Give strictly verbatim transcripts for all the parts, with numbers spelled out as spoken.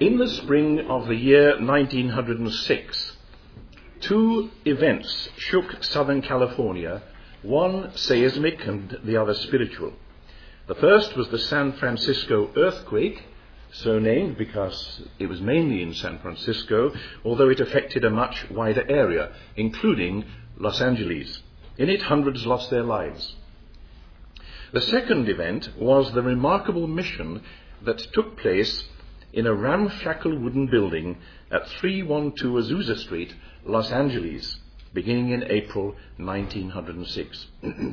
In the spring of the year nineteen oh six, two events shook Southern California, one seismic and the other spiritual. The first was the San Francisco earthquake, so named because it was mainly in San Francisco, although it affected a much wider area, including Los Angeles. In it, hundreds lost their lives. The second event was the remarkable mission that took place in a ramshackle wooden building at three twelve Azusa Street, Los Angeles, beginning in April nineteen oh six.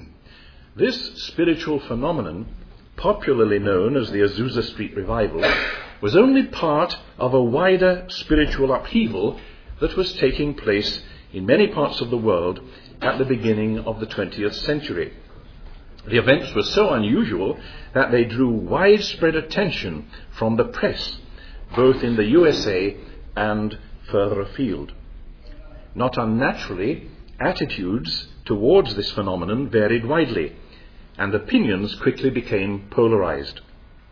This spiritual phenomenon, popularly known as the Azusa Street Revival, was only part of a wider spiritual upheaval that was taking place in many parts of the world at the beginning of the twentieth century. The events were so unusual that they drew widespread attention from the press, both in the U S A and further afield. Not unnaturally, attitudes towards this phenomenon varied widely, and opinions quickly became polarized.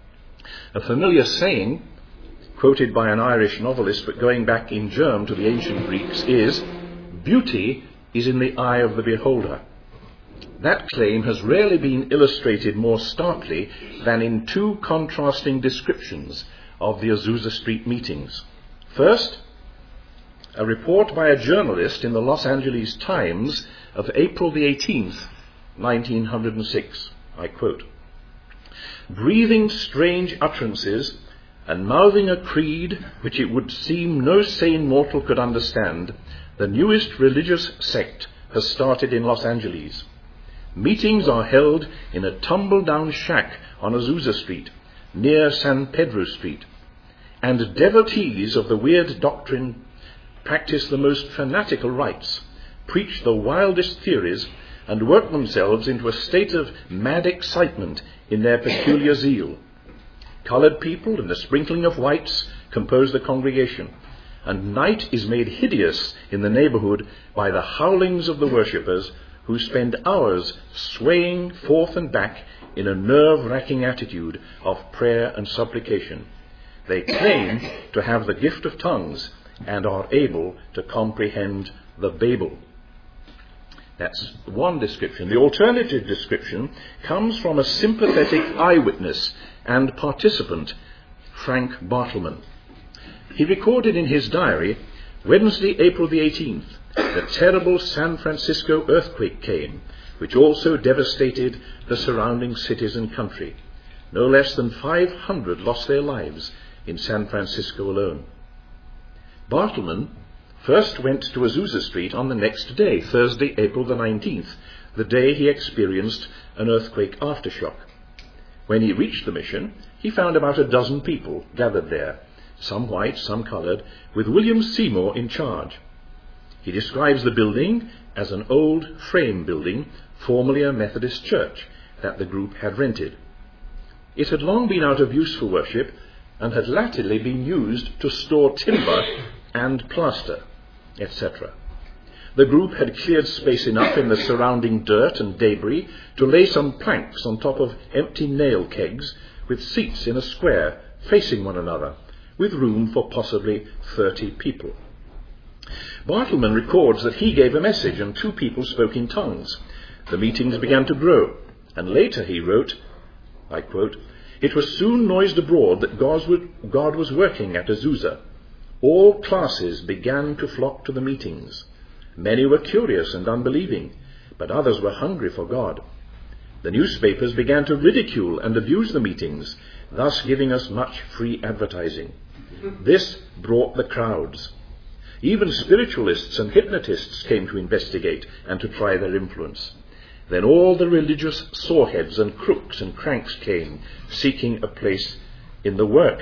A familiar saying, quoted by an Irish novelist but going back in germ to the ancient Greeks, is, "Beauty is in the eye of the beholder." That claim has rarely been illustrated more starkly than in two contrasting descriptions of the Azusa Street meetings. First, a report by a journalist in the Los Angeles Times of April the eighteenth, nineteen oh six. I quote, "Breathing strange utterances and mouthing a creed which it would seem no sane mortal could understand, the newest religious sect has started in Los Angeles. Meetings are held in a tumble-down shack on Azusa Street, near San Pedro Street, and devotees of the weird doctrine practice the most fanatical rites, preach the wildest theories, and work themselves into a state of mad excitement in their peculiar zeal. Colored people and a sprinkling of whites compose the congregation, and night is made hideous in the neighborhood by the howlings of the worshippers, who spend hours swaying forth and back in a nerve-wracking attitude of prayer and supplication. They claim to have the gift of tongues and are able to comprehend the Babel." That's one description. The alternative description comes from a sympathetic eyewitness and participant, Frank Bartleman. He recorded in his diary, "Wednesday, April the eighteenth, the terrible San Francisco earthquake came, which also devastated the surrounding cities and country. No less than five hundred lost their lives in San Francisco alone." Bartleman first went to Azusa Street on the next day, Thursday, April the nineteenth, the day he experienced an earthquake aftershock. When he reached the mission, he found about a dozen people gathered there, some white, some colored, with William Seymour in charge. He describes the building as an old frame building, formerly a Methodist church, that the group had rented. It had long been out of use for worship and had latterly been used to store timber and plaster, et cetera. The group had cleared space enough in the surrounding dirt and debris to lay some planks on top of empty nail kegs with seats in a square facing one another, with room for possibly thirty people. Bartleman records that he gave a message and two people spoke in tongues. The meetings began to grow, and later he wrote, I quote, "It was soon noised abroad that God was working at Azusa. All classes began to flock to the meetings. Many were curious and unbelieving, but others were hungry for God. The newspapers began to ridicule and abuse the meetings, thus giving us much free advertising. This brought the crowds. Even spiritualists and hypnotists came to investigate and to try their influence. Then all the religious soreheads and crooks and cranks came, seeking a place in the work."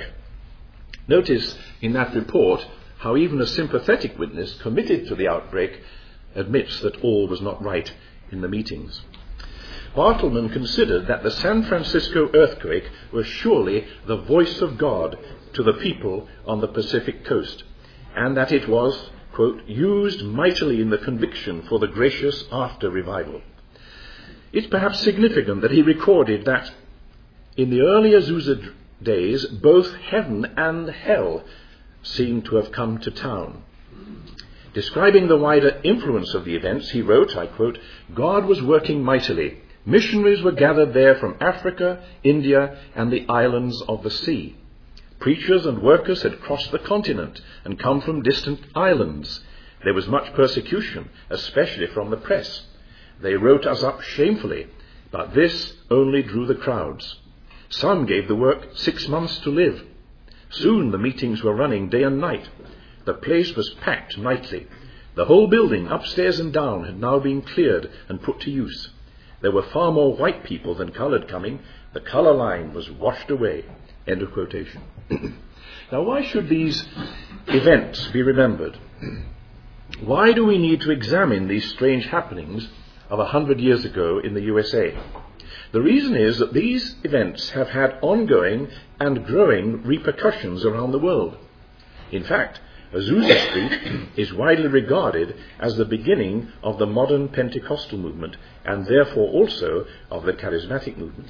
Notice in that report how even a sympathetic witness committed to the outbreak admits that all was not right in the meetings. Bartleman considered that the San Francisco earthquake was surely the voice of God to the people on the Pacific coast, and that it was, quote, "used mightily in the conviction for the gracious after revival." It's perhaps significant that he recorded that in the early Azusa days, both heaven and hell seemed to have come to town. Describing the wider influence of the events, he wrote, I quote, "God was working mightily. Missionaries were gathered there from Africa, India, and the islands of the sea. Preachers and workers had crossed the continent and come from distant islands. There was much persecution, especially from the press. They wrote us up shamefully, but this only drew the crowds. Some gave the work six months to live. Soon the meetings were running day and night. The place was packed nightly. The whole building, upstairs and down, had now been cleared and put to use. There were far more white people than coloured coming. The colour line was washed away." End of quotation. Now, why should these events be remembered? Why do we need to examine these strange happenings of a hundred years ago in the U S A? The reason is that these events have had ongoing and growing repercussions around the world. In fact, Azusa Street is widely regarded as the beginning of the modern Pentecostal movement, and therefore also of the charismatic movement.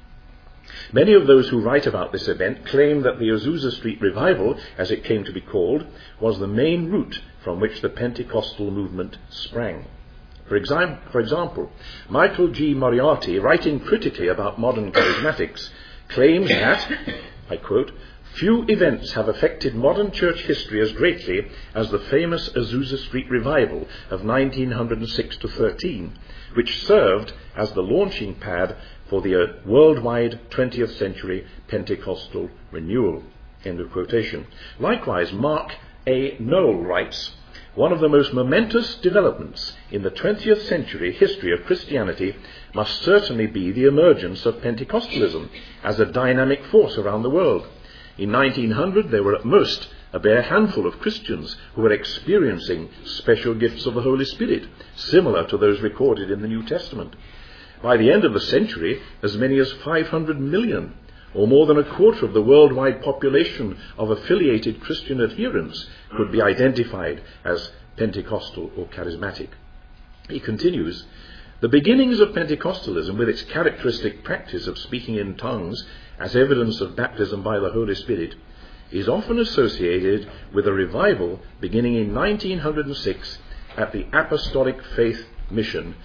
Many of those who write about this event claim that the Azusa Street revival, as it came to be called, was the main route from which the Pentecostal movement sprang. For, exam- for example, Michael G. Moriarty, writing critically about modern charismatics, claims that, I quote, "Few events have affected modern church history as greatly as the famous Azusa Street revival of nineteen oh six to thirteen, which served as the launching pad for the uh, worldwide twentieth century Pentecostal renewal." End of quotation. Likewise, Mark A. Noel writes, "One of the most momentous developments in the twentieth century history of Christianity must certainly be the emergence of Pentecostalism as a dynamic force around the world. In nineteen hundred, there were at most a bare handful of Christians who were experiencing special gifts of the Holy Spirit, similar to those recorded in the New Testament. By the end of the century, as many as five hundred million, or more than a quarter of the worldwide population of affiliated Christian adherents, could be identified as Pentecostal or charismatic." He continues, "The beginnings of Pentecostalism, with its characteristic practice of speaking in tongues as evidence of baptism by the Holy Spirit, is often associated with a revival beginning in nineteen oh six at the Apostolic Faith Mission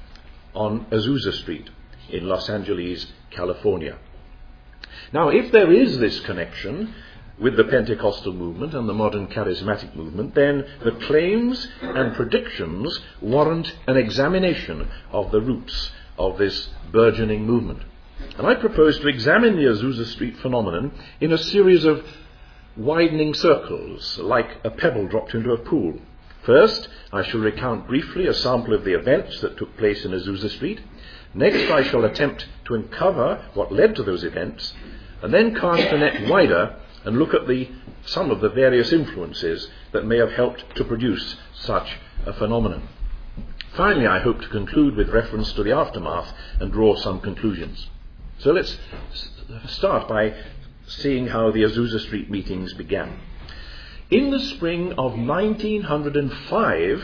on Azusa Street in Los Angeles, California." Now, if there is this connection with the Pentecostal movement and the modern charismatic movement, then the claims and predictions warrant an examination of the roots of this burgeoning movement. And I propose to examine the Azusa Street phenomenon in a series of widening circles, like a pebble dropped into a pool. First, I shall recount briefly a sample of the events that took place in Azusa Street. Next, I shall attempt to uncover what led to those events, and then cast the net wider and look at the, some of the various influences that may have helped to produce such a phenomenon. Finally, I hope to conclude with reference to the aftermath and draw some conclusions. So let's start by seeing how the Azusa Street meetings began. In the spring of nineteen oh five,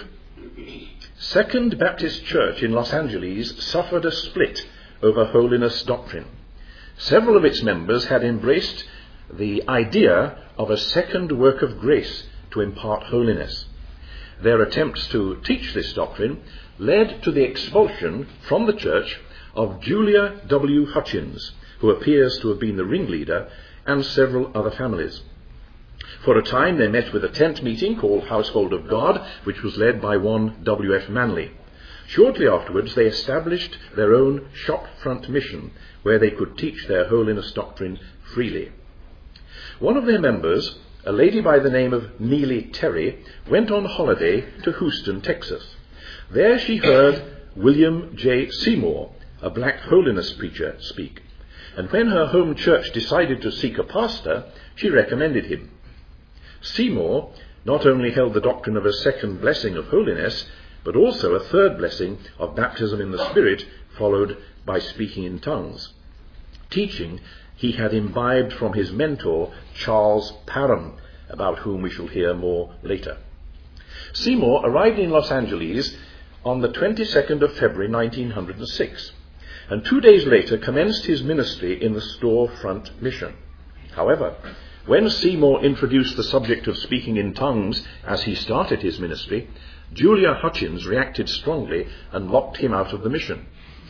Second Baptist Church in Los Angeles suffered a split over holiness doctrine. Several of its members had embraced the idea of a second work of grace to impart holiness. Their attempts to teach this doctrine led to the expulsion from the church of Julia W. Hutchins, who appears to have been the ringleader, and several other families. For a time they met with a tent meeting called Household of God, which was led by one W F Manley. Shortly afterwards they established their own shop-front mission, where they could teach their holiness doctrine freely. One of their members, a lady by the name of Neely Terry, went on holiday to Houston, Texas. There she heard William J. Seymour, a black holiness preacher, speak, and when her home church decided to seek a pastor, she recommended him. Seymour not only held the doctrine of a second blessing of holiness, but also a third blessing of baptism in the Spirit, followed by speaking in tongues. Teaching he had imbibed from his mentor, Charles Parham, about whom we shall hear more later. Seymour arrived in Los Angeles on the twenty-second of February nineteen oh six, and two days later commenced his ministry in the storefront mission. However, When Seymour introduced the subject of speaking in tongues as he started his ministry, Julia Hutchins reacted strongly and locked him out of the mission.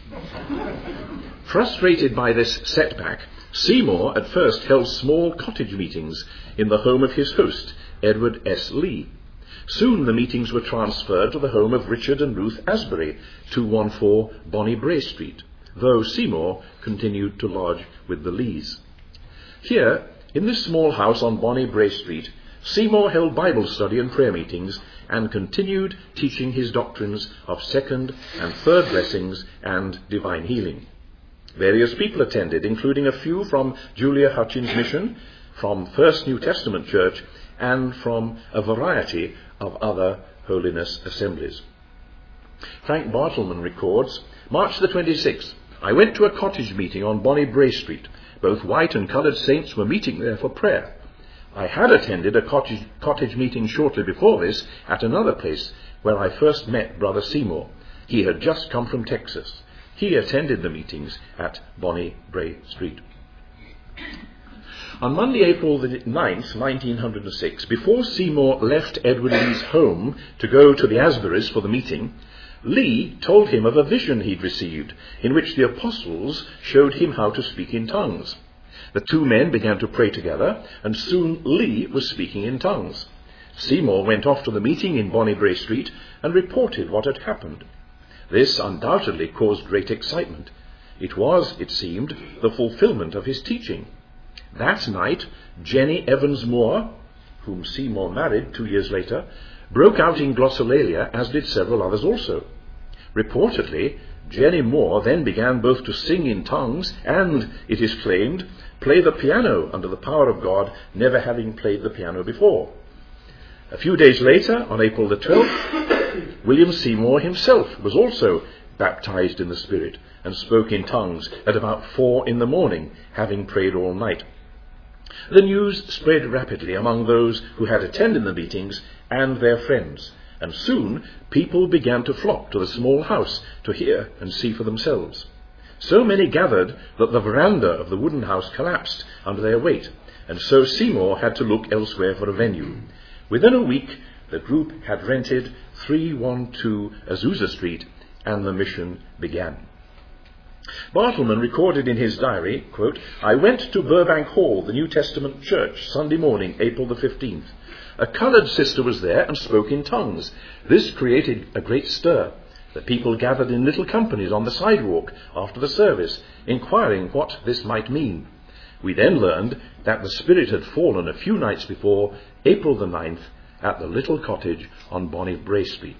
Frustrated by this setback, Seymour at first held small cottage meetings in the home of his host, Edward S. Lee. Soon the meetings were transferred to the home of Richard and Ruth Asbury, two fourteen Bonnie Bray Street, though Seymour continued to lodge with the Lees. Here, in this small house on Bonnie Bray Street, Seymour held Bible study and prayer meetings and continued teaching his doctrines of second and third blessings and divine healing. Various people attended, including a few from Julia Hutchins' mission, from First New Testament Church, and from a variety of other holiness assemblies. Frank Bartleman records, March the twenty-sixth, I went to a cottage meeting on Bonnie Bray Street. Both white and coloured saints were meeting there for prayer. I had attended a cottage, cottage meeting shortly before this at another place where I first met Brother Seymour. He had just come from Texas. He attended the meetings at Bonnie Bray Street. On Monday, April the ninth, nineteen oh six, before Seymour left Edward Lee's home to go to the Asburys for the meeting, Lee told him of a vision he'd received in which the apostles showed him how to speak in tongues. The two men began to pray together, and soon Lee was speaking in tongues. Seymour went off to the meeting in Bonnie Bray Street and reported what had happened. This undoubtedly caused great excitement. It was, it seemed, the fulfillment of his teaching. That night, Jenny Evans Moore, whom Seymour married two years later, broke out in glossolalia, as did several others also. Reportedly, Jenny Moore then began both to sing in tongues and, it is claimed, play the piano under the power of God, never having played the piano before. A few days later, on April the twelfth, William Seymour himself was also baptized in the Spirit and spoke in tongues at about four in the morning, having prayed all night. The news spread rapidly among those who had attended the meetings and their friends, and soon people began to flock to the small house to hear and see for themselves. So many gathered that the veranda of the wooden house collapsed under their weight, and so Seymour had to look elsewhere for a venue. Within a week, the group had rented three twelve Azusa Street, and the mission began. Bartleman recorded in his diary, quote, I went to Burbank Hall, the New Testament Church, Sunday morning, April the fifteenth. A coloured sister was there and spoke in tongues. This created a great stir. The people gathered in little companies on the sidewalk after the service, inquiring what this might mean. We then learned that the Spirit had fallen a few nights before, April the ninth, at the little cottage on Bonnie Bray Street.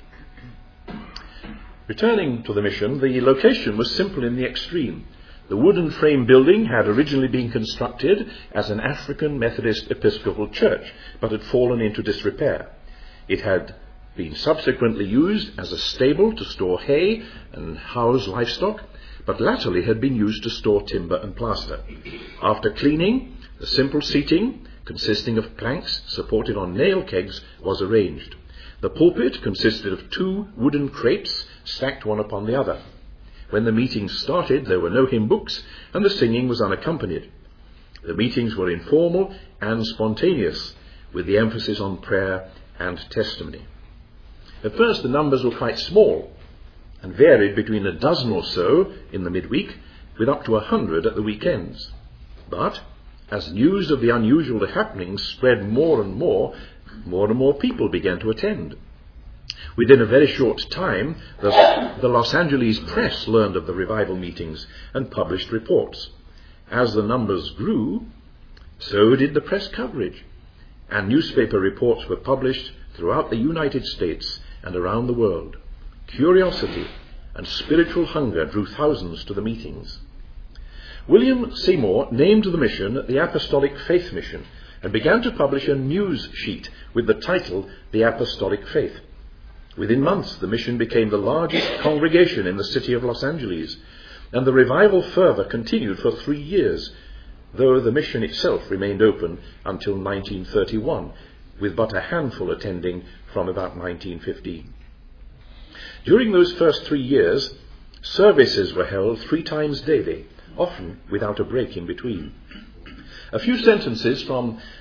Returning to the mission, the location was simple in the extreme. The wooden frame building had originally been constructed as an African Methodist Episcopal church, but had fallen into disrepair. It had been subsequently used as a stable to store hay and house livestock, but latterly had been used to store timber and plaster. After cleaning, the simple seating, consisting of planks supported on nail kegs, was arranged. The pulpit consisted of two wooden crates stacked one upon the other. When the meetings started, there were no hymn books, and the singing was unaccompanied. The meetings were informal and spontaneous, with the emphasis on prayer and testimony. At first, the numbers were quite small, and varied between a dozen or so in the midweek, with up to a hundred at the weekends. But, as news of the unusual happenings spread more and more, more and more people began to attend. Within a very short time, the, the Los Angeles Press learned of the revival meetings and published reports. As the numbers grew, so did the press coverage, and newspaper reports were published throughout the United States and around the world. Curiosity and spiritual hunger drew thousands to the meetings. William Seymour named the mission the Apostolic Faith Mission and began to publish a news sheet with the title The Apostolic Faith. Within months, the mission became the largest congregation in the city of Los Angeles, and the revival further continued for three years, though the mission itself remained open until nineteen thirty-one, with but a handful attending from about nineteen fifteen. During those first three years, services were held three times daily, often without a break in between. A few sentences from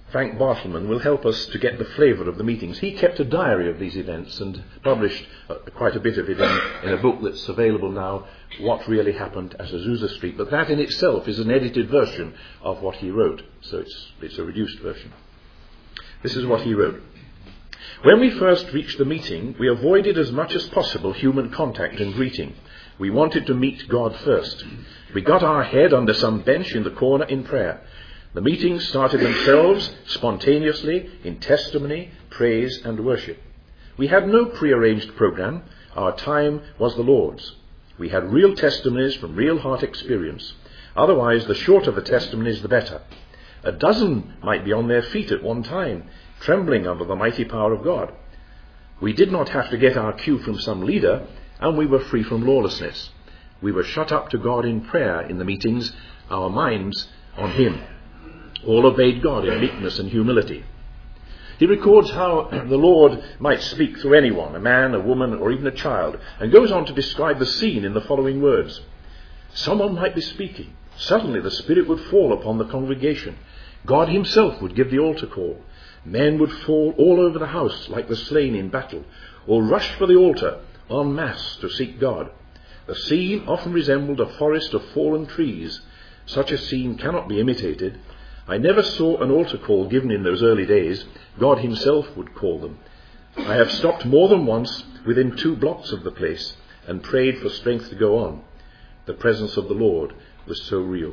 Frank Bartleman, will help us to get the flavour of the meetings. He kept a diary of these events and published uh, quite a bit of it in, in a book that's available now, What Really Happened at Azusa Street. But that in itself is an edited version of what he wrote, so it's, it's a reduced version. This is what he wrote. When we first reached the meeting, we avoided as much as possible human contact and greeting. We wanted to meet God first. We got our head under some bench in the corner in prayer. The meetings started themselves spontaneously in testimony, praise and worship. We had no prearranged program. Our time was the Lord's. We had real testimonies from real heart experience. Otherwise, the shorter the testimonies, the better. A dozen might be on their feet at one time, trembling under the mighty power of God. We did not have to get our cue from some leader, and we were free from lawlessness. We were shut up to God in prayer in the meetings, our minds on Him. All obeyed God in meekness and humility. He records how the Lord might speak through anyone, a man, a woman, or even a child, and goes on to describe the scene in the following words. Someone might be speaking. Suddenly the Spirit would fall upon the congregation. God Himself would give the altar call. Men would fall all over the house like the slain in battle, or rush for the altar en masse to seek God. The scene often resembled a forest of fallen trees. Such a scene cannot be imitated. I never saw an altar call given in those early days. God Himself would call them. I have stopped more than once within two blocks of the place and prayed for strength to go on. The presence of the Lord was so real.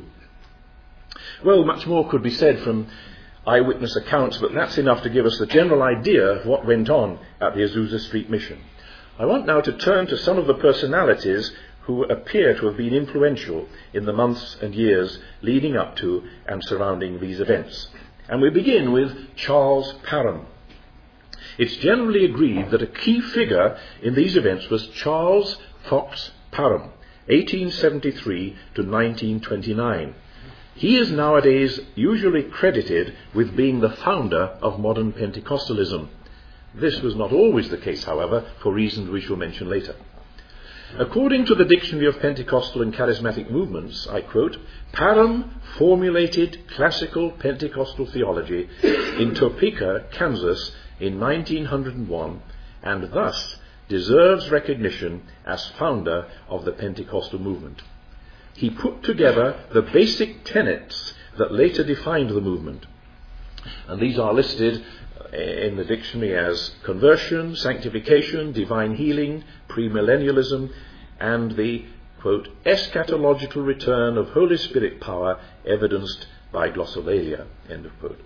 Well, much more could be said from eyewitness accounts, but that's enough to give us the general idea of what went on at the Azusa Street Mission. I want now to turn to some of the personalities who appear to have been influential in the months and years leading up to and surrounding these events. And we begin with Charles Parham. It's generally agreed that a key figure in these events was Charles Fox Parham, eighteen seventy-three to nineteen twenty-nine. He is nowadays usually credited with being the founder of modern Pentecostalism. This was not always the case, however, for reasons we shall mention later. According to the Dictionary of Pentecostal and Charismatic Movements, I quote, Parham formulated classical Pentecostal theology in Topeka, Kansas in nineteen oh one, and thus deserves recognition as founder of the Pentecostal movement. He put together the basic tenets that later defined the movement. And these are listed in the dictionary as conversion, sanctification, divine healing, premillennialism, and the, quote, eschatological return of Holy Spirit power evidenced by glossolalia, end of quote.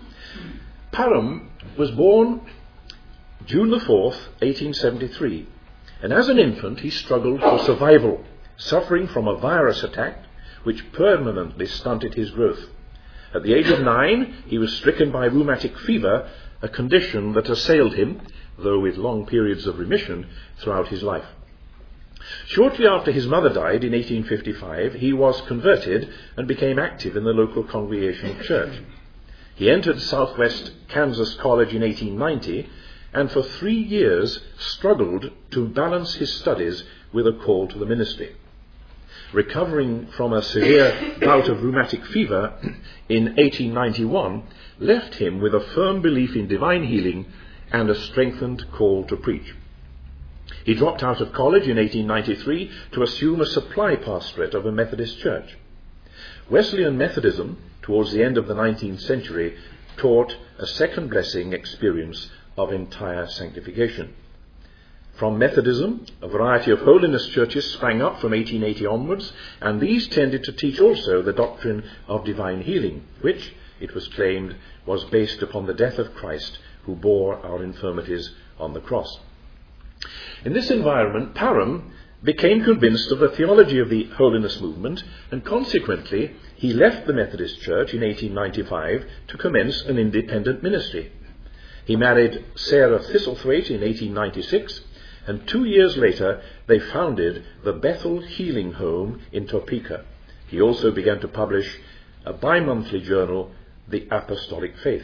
Parham was born June the fourth, eighteen seventy-three, and as an infant he struggled for survival, suffering from a virus attack which permanently stunted his growth. At the age of nine, he was stricken by rheumatic fever, a condition that assailed him, though with long periods of remission, throughout his life. Shortly after his mother died in eighteen fifty-five, he was converted and became active in the local Congregational Church. He entered Southwest Kansas College in eighteen ninety, and for three years struggled to balance his studies with a call to the ministry. Recovering from a severe bout of rheumatic fever in eighteen ninety-one left him with a firm belief in divine healing and a strengthened call to preach. He dropped out of college in eighteen ninety-three to assume a supply pastorate of a Methodist church. Wesleyan Methodism, towards the end of the nineteenth century, taught a second blessing experience of entire sanctification. From Methodism, a variety of holiness churches sprang up from eighteen eighty onwards, and these tended to teach also the doctrine of divine healing, which, it was claimed, was based upon the death of Christ, who bore our infirmities on the cross. In this environment, Parham became convinced of the theology of the holiness movement, and consequently he left the Methodist Church in eighteen ninety-five to commence an independent ministry. He married Sarah Thistlethwaite in eighteen ninety-six, and two years later they founded the Bethel Healing Home in Topeka. He also began to publish a bi-monthly journal, The Apostolic Faith.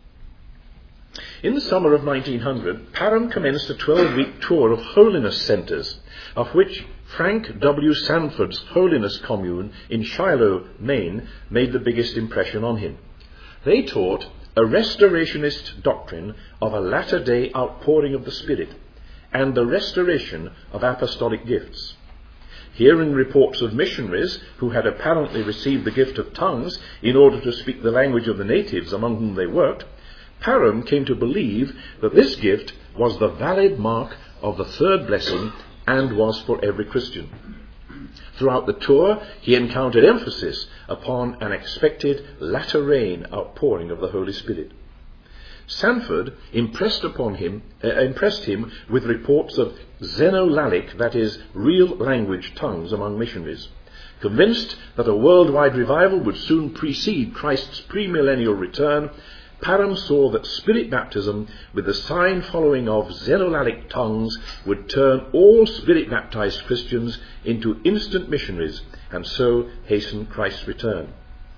In the summer of nineteen hundred, Parham commenced a twelve-week tour of holiness centres, of which Frank W. Sanford's Holiness Commune in Shiloh, Maine, made the biggest impression on him. They taught a restorationist doctrine of a latter-day outpouring of the Spirit and the restoration of apostolic gifts. Hearing reports of missionaries who had apparently received the gift of tongues in order to speak the language of the natives among whom they worked, Parham came to believe that this gift was the valid mark of the third blessing and was for every Christian. Throughout the tour, he encountered emphasis upon an expected latter rain outpouring of the Holy Spirit. Sanford impressed upon him, uh, impressed him with reports of xenolalic, that is, real language tongues among missionaries. Convinced that a worldwide revival would soon precede Christ's premillennial return, Parham saw that Spirit baptism, with the sign following of xenolalic tongues, would turn all Spirit-baptized Christians into instant missionaries, and so hasten Christ's return.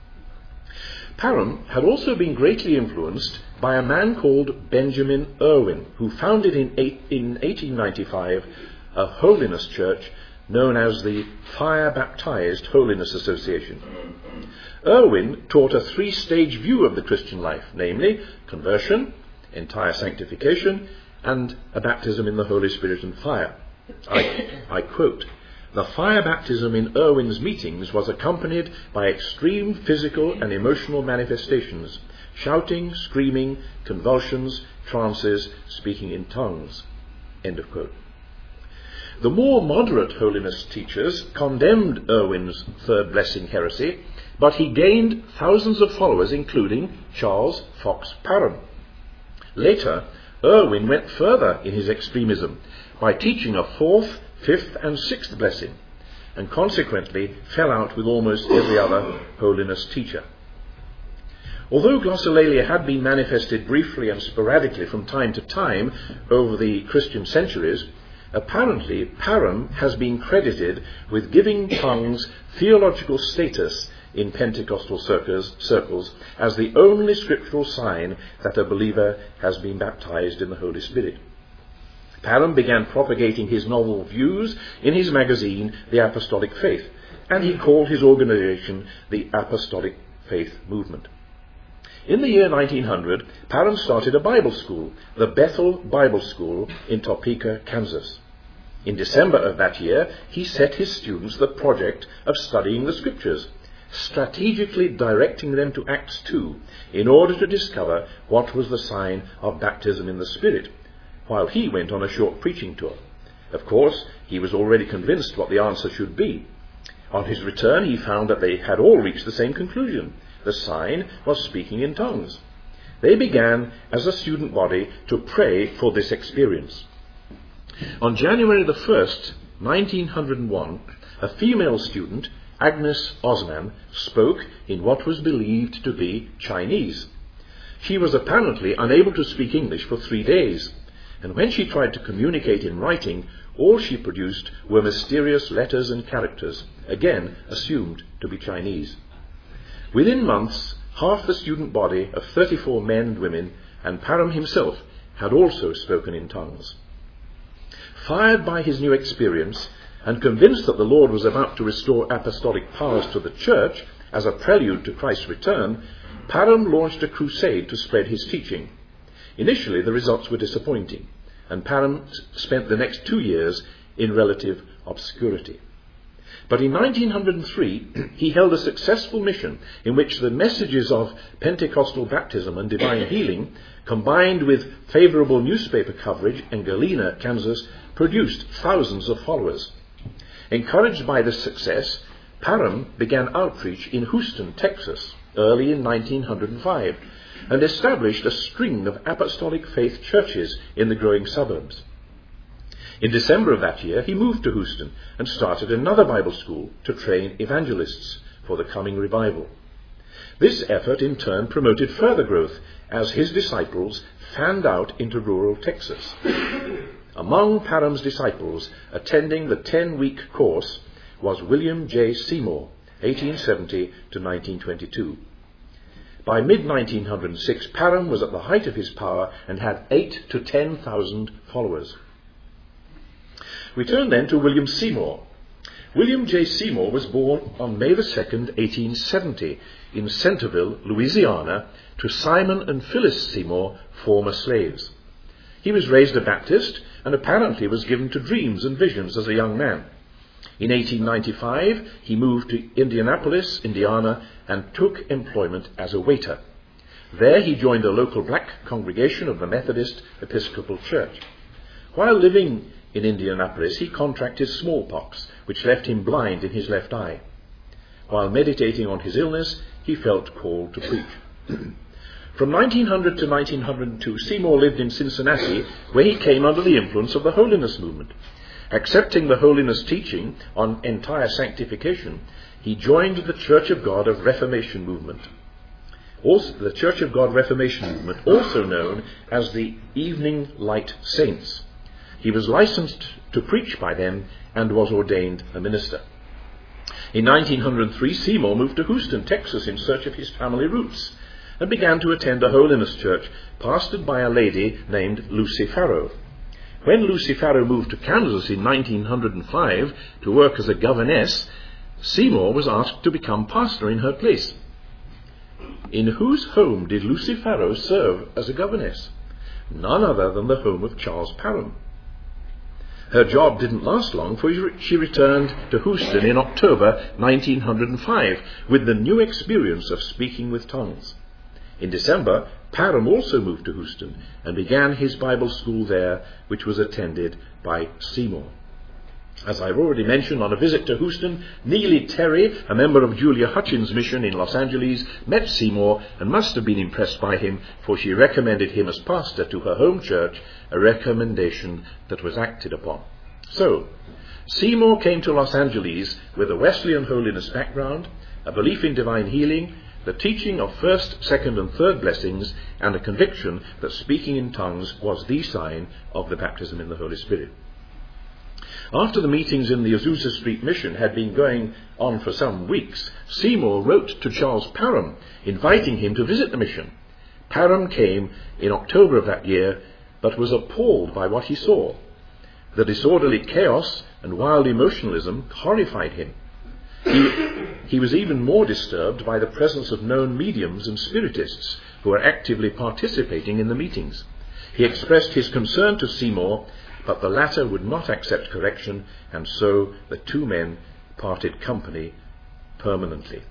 Parham had also been greatly influenced by a man called Benjamin Irwin, who founded in eighteen ninety-five a holiness church known as the Fire Baptized Holiness Association. Irwin taught a three-stage view of the Christian life, namely conversion, entire sanctification, and a baptism in the Holy Spirit and fire. I, I quote, "The fire baptism in Irwin's meetings was accompanied by extreme physical and emotional manifestations, shouting, screaming, convulsions, trances, speaking in tongues." End of quote. The more moderate holiness teachers condemned Irwin's third blessing heresy, but he gained thousands of followers, including Charles Fox Parham. Later, Irwin went further in his extremism by teaching a fourth, fifth and sixth blessing, and consequently fell out with almost every other holiness teacher. Although glossolalia had been manifested briefly and sporadically from time to time over the Christian centuries, apparently Parham has been credited with giving tongues theological status in Pentecostal circles, circles as the only scriptural sign that a believer has been baptized in the Holy Spirit. Parham began propagating his novel views in his magazine, The Apostolic Faith, and he called his organization the Apostolic Faith Movement. In the year nineteen hundred, Parham started a Bible school, the Bethel Bible School in Topeka, Kansas. In December of that year, he set his students the project of studying the Scriptures, strategically directing them to Acts two in order to discover what was the sign of baptism in the Spirit, while he went on a short preaching tour. Of course, he was already convinced what the answer should be. On his return, he found that they had all reached the same conclusion. The sign was speaking in tongues. They began, as a student body, to pray for this experience. On January the first, nineteen oh one, a female student, Agnes Osman, spoke in what was believed to be Chinese. She was apparently unable to speak English for three days, and when she tried to communicate in writing, all she produced were mysterious letters and characters, again assumed to be Chinese. Within months, half the student body of thirty-four men and women, and Parham himself, had also spoken in tongues. Fired by his new experience, and convinced that the Lord was about to restore apostolic powers to the church as a prelude to Christ's return, Parham launched a crusade to spread his teaching. Initially, the results were disappointing, and Parham spent the next two years in relative obscurity. But in nineteen oh three, he held a successful mission in which the messages of Pentecostal baptism and divine healing, combined with favorable newspaper coverage in Galena, Kansas, produced thousands of followers. Encouraged by this success, Parham began outreach in Houston, Texas, early in nineteen oh five, and established a string of apostolic faith churches in the growing suburbs. In December of that year, he moved to Houston and started another Bible school to train evangelists for the coming revival. This effort in turn promoted further growth as his disciples fanned out into rural Texas. Among Parham's disciples attending the ten-week course was William J. Seymour, eighteen seventy to nineteen twenty-two. By mid nineteen oh six, Parham was at the height of his power and had eight to ten thousand followers. We turn then to William Seymour. William J. Seymour was born on May the second, eighteen seventy, in Centerville, Louisiana, to Simon and Phyllis Seymour, former slaves. He was raised a Baptist and apparently was given to dreams and visions as a young man. In eighteen ninety-five, he moved to Indianapolis, Indiana, and took employment as a waiter. There he joined the local black congregation of the Methodist Episcopal Church. While living in Indianapolis, he contracted smallpox, which left him blind in his left eye. While meditating on his illness, he felt called to preach. From nineteen hundred to nineteen oh two, Seymour lived in Cincinnati, where he came under the influence of the Holiness movement. Accepting the Holiness teaching on entire sanctification, he joined the Church of God of Reformation movement. Also, the Church of God Reformation movement, also known as the Evening Light Saints. He was licensed to preach by them and was ordained a minister. In nineteen oh three, Seymour moved to Houston, Texas, in search of his family roots, and began to attend a Holiness church pastored by a lady named Lucy Farrow. When Lucy Farrow moved to Kansas in nineteen oh five to work as a governess, Seymour was asked to become pastor in her place. In whose home did Lucy Farrow serve as a governess? None other than the home of Charles Parham. Her job didn't last long, for she returned to Houston in October nineteen oh five with the new experience of speaking with tongues. In December, Parham also moved to Houston and began his Bible school there, which was attended by Seymour. As I've already mentioned, on a visit to Houston, Neely Terry, a member of Julia Hutchins' mission in Los Angeles, met Seymour and must have been impressed by him, for she recommended him as pastor to her home church, a recommendation that was acted upon. So, Seymour came to Los Angeles with a Wesleyan holiness background, a belief in divine healing, the teaching of first, second and third blessings, and a conviction that speaking in tongues was the sign of the baptism in the Holy Spirit. After the meetings in the Azusa Street Mission had been going on for some weeks, Seymour wrote to Charles Parham, inviting him to visit the mission. Parham came in October of that year, but was appalled by what he saw. The disorderly chaos and wild emotionalism horrified him. He, he was even more disturbed by the presence of known mediums and spiritists who were actively participating in the meetings. He expressed his concern to Seymour, but the latter would not accept correction, and so the two men parted company permanently.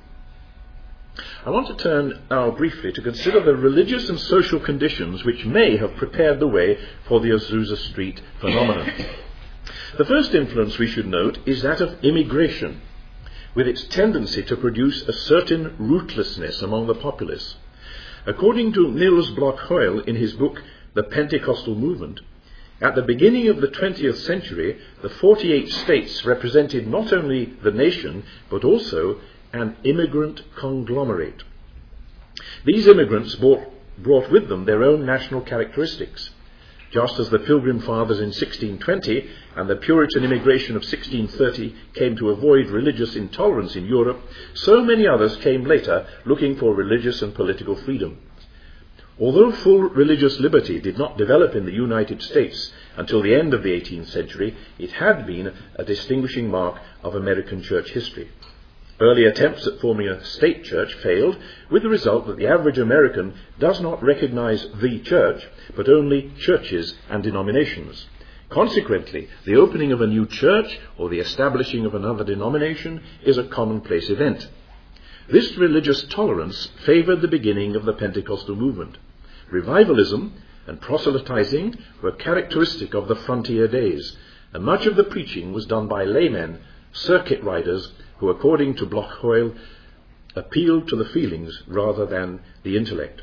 I want to turn now briefly to consider the religious and social conditions which may have prepared the way for the Azusa Street phenomenon. The first influence we should note is that of immigration, with its tendency to produce a certain rootlessness among the populace. According to Niels Bloch Hoyle in his book The Pentecostal Movement, at the beginning of the twentieth century, the forty-eight states represented not only the nation, but also an immigrant conglomerate. These immigrants brought, brought with them their own national characteristics. Just as the Pilgrim Fathers in sixteen twenty and the Puritan immigration of sixteen thirty came to avoid religious intolerance in Europe, so many others came later looking for religious and political freedom. Although full religious liberty did not develop in the United States until the end of the eighteenth century, it had been a distinguishing mark of American church history. Early attempts at forming a state church failed, with the result that the average American does not recognize the church, but only churches and denominations. Consequently, the opening of a new church or the establishing of another denomination is a commonplace event. This religious tolerance favored the beginning of the Pentecostal movement. Revivalism and proselytizing were characteristic of the frontier days, and much of the preaching was done by laymen, circuit riders, who, according to Bloch Hoyle, appealed to the feelings rather than the intellect.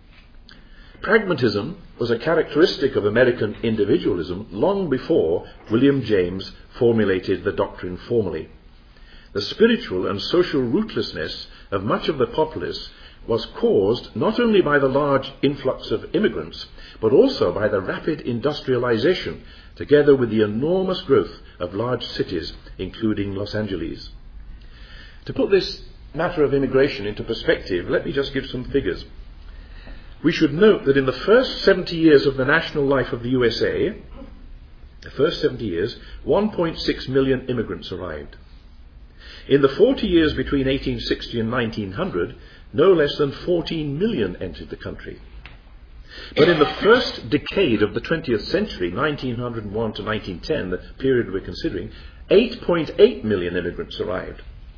Pragmatism was a characteristic of American individualism long before William James formulated the doctrine formally. The spiritual and social rootlessness of much of the populace was caused not only by the large influx of immigrants, but also by the rapid industrialization, together with the enormous growth of large cities, including Los Angeles. To put this matter of immigration into perspective, let me just give some figures. We should note that in the first seventy years of the national life of the U S A, the first seventy years, one point six million immigrants arrived. In the forty years between eighteen sixty and nineteen hundred, no less than fourteen million entered the country. But in the first decade of the twentieth century, nineteen oh one to nineteen ten, the period we're considering, eight point eight million immigrants arrived.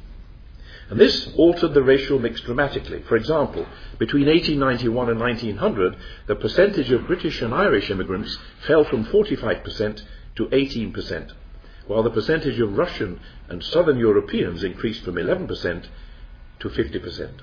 And this altered the racial mix dramatically. For example, between eighteen ninety-one and nineteen hundred, the percentage of British and Irish immigrants fell from forty-five percent to eighteen percent, while the percentage of Russian and Southern Europeans increased from eleven percent to fifty percent.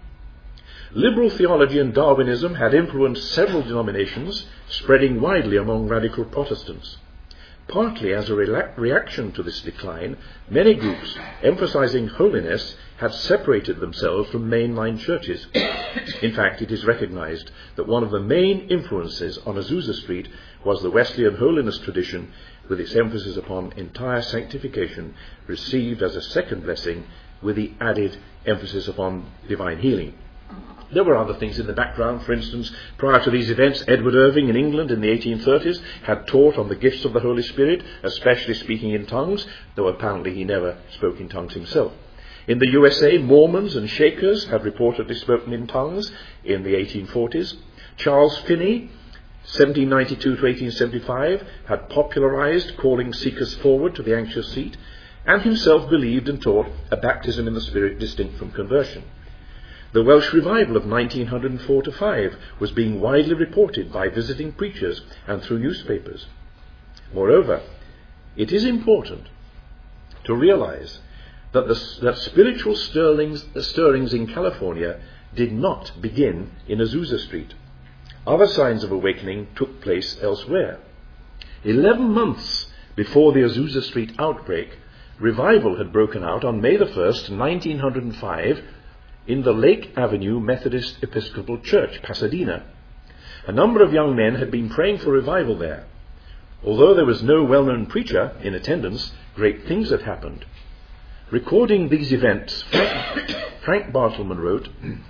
Liberal theology and Darwinism had influenced several denominations, spreading widely among radical Protestants. Partly as a re- reaction to this decline, many groups emphasizing holiness had separated themselves from mainline churches. In fact, it is recognized that one of the main influences on Azusa Street was the Wesleyan holiness tradition, with its emphasis upon entire sanctification received as a second blessing, with the added emphasis upon divine healing. There were other things in the background. For instance, prior to these events, Edward Irving in England in the eighteen thirties had taught on the gifts of the Holy Spirit, especially speaking in tongues, though apparently he never spoke in tongues himself. In the U S A, Mormons and Shakers had reportedly spoken in tongues in the eighteen forties. Charles Finney, seventeen ninety-two to eighteen seventy-five, had popularized calling seekers forward to the anxious seat, and himself believed and taught a baptism in the Spirit distinct from conversion. The Welsh revival of nineteen oh four to five was being widely reported by visiting preachers and through newspapers. Moreover, it is important to realize that, the, that spiritual stirrings, stirrings in California did not begin in Azusa Street. Other signs of awakening took place elsewhere. Eleven months before the Azusa Street outbreak, revival had broken out on May the first, nineteen oh five, in the Lake Avenue Methodist Episcopal Church, Pasadena. A number of young men had been praying for revival there. Although there was no well-known preacher in attendance, great things had happened. Recording these events, Frank, Frank Bartleman wrote,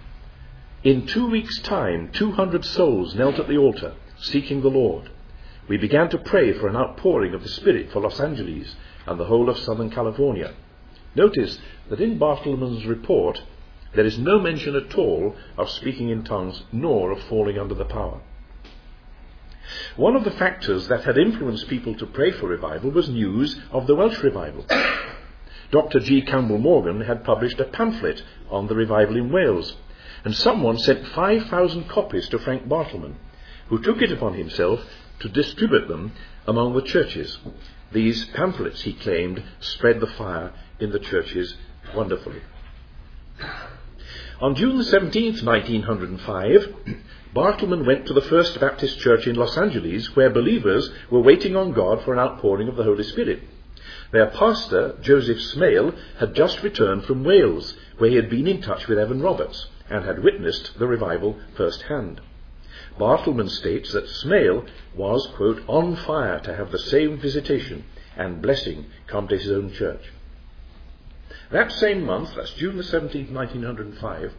"In two weeks' time, two hundred souls knelt at the altar, seeking the Lord. We began to pray for an outpouring of the Spirit for Los Angeles and the whole of Southern California." Notice that in Bartleman's report, there is no mention at all of speaking in tongues, nor of falling under the power. One of the factors that had influenced people to pray for revival was news of the Welsh revival. Doctor G. Campbell Morgan had published a pamphlet on the revival in Wales, and someone sent five thousand copies to Frank Bartleman, who took it upon himself to distribute them among the churches. These pamphlets, he claimed, spread the fire in the churches wonderfully. On June seventeenth, nineteen oh five, Bartleman went to the First Baptist Church in Los Angeles, where believers were waiting on God for an outpouring of the Holy Spirit. Their pastor, Joseph Smale, had just returned from Wales, where he had been in touch with Evan Roberts and had witnessed the revival firsthand. Bartleman states that Smale was, quote, on fire to have the same visitation and blessing come to his own church. That same month, that's June the seventeenth, nineteen oh five,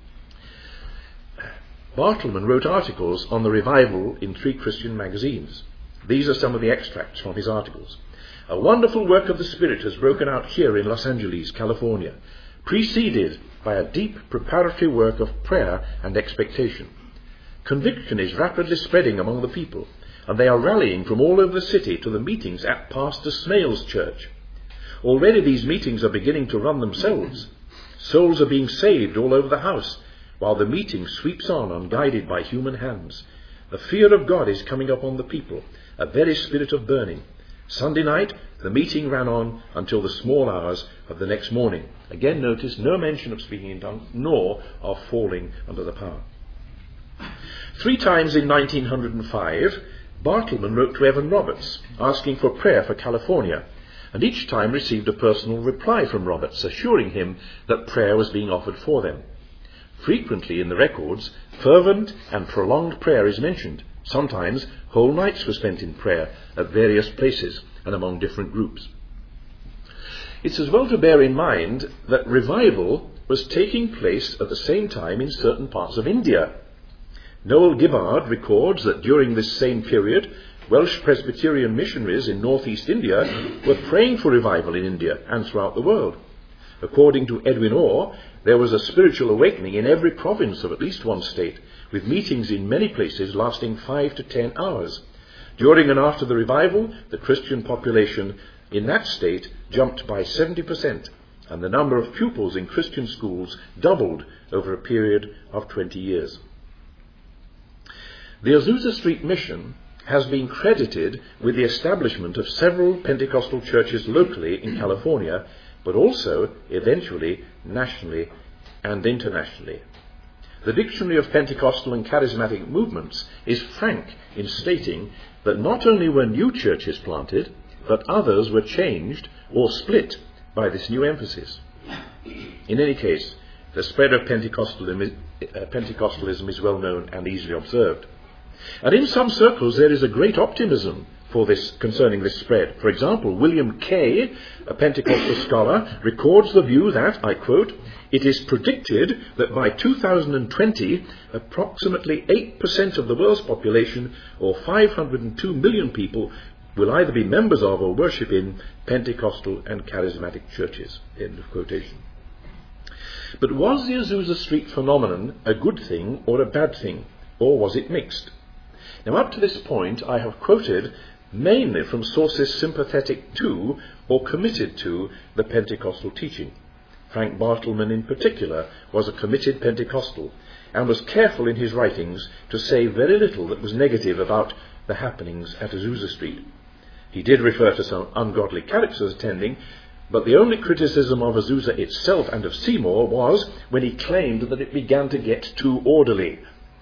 Bartleman wrote articles on the revival in three Christian magazines. These are some of the extracts from his articles. "A wonderful work of the Spirit has broken out here in Los Angeles, California, preceded by a deep preparatory work of prayer and expectation. Conviction is rapidly spreading among the people, and they are rallying from all over the city to the meetings at Pastor Smale's church. Already these meetings are beginning to run themselves. Souls are being saved all over the house, while the meeting sweeps on unguided by human hands. The fear of God is coming upon the people, a very spirit of burning. Sunday night, the meeting ran on until the small hours of the next morning." Again, notice no mention of speaking in tongues, nor of falling under the power. Three times in nineteen oh five, Bartleman wrote to Evan Roberts, asking for prayer for California, and each time received a personal reply from Roberts, assuring him that prayer was being offered for them. Frequently in the records, fervent and prolonged prayer is mentioned. Sometimes whole nights were spent in prayer at various places and among different groups. It's as well to bear in mind that revival was taking place at the same time in certain parts of India. Noel Gibbard records that during this same period, Welsh Presbyterian missionaries in northeast India were praying for revival in India and throughout the world. According to Edwin Orr, there was a spiritual awakening in every province of at least one state, with meetings in many places lasting five to ten hours. During and after the revival, the Christian population in that state jumped by seventy percent, and the number of pupils in Christian schools doubled over a period of twenty years. The Azusa Street Mission has been credited with the establishment of several Pentecostal churches locally in California, but also, eventually, nationally and internationally. The Dictionary of Pentecostal and Charismatic Movements is frank in stating that not only were new churches planted, but others were changed or split by this new emphasis. In any case, the spread of Pentecostalism, uh, Pentecostalism is well known and easily observed. And in some circles there is a great optimism for this concerning this spread. For example, William Kay, a Pentecostal scholar, records the view that, I quote, "It is predicted that by two thousand twenty, approximately eight percent of the world's population, or five hundred two million people, will either be members of or worship in Pentecostal and charismatic churches." End of quotation. But was the Azusa Street phenomenon a good thing or a bad thing, or was it mixed? Now, up to this point, I have quoted mainly from sources sympathetic to or committed to the Pentecostal teaching. Frank Bartleman, in particular, was a committed Pentecostal and was careful in his writings to say very little that was negative about the happenings at Azusa Street. He did refer to some ungodly characters attending, but the only criticism of Azusa itself and of Seymour was when he claimed that it began to get too orderly.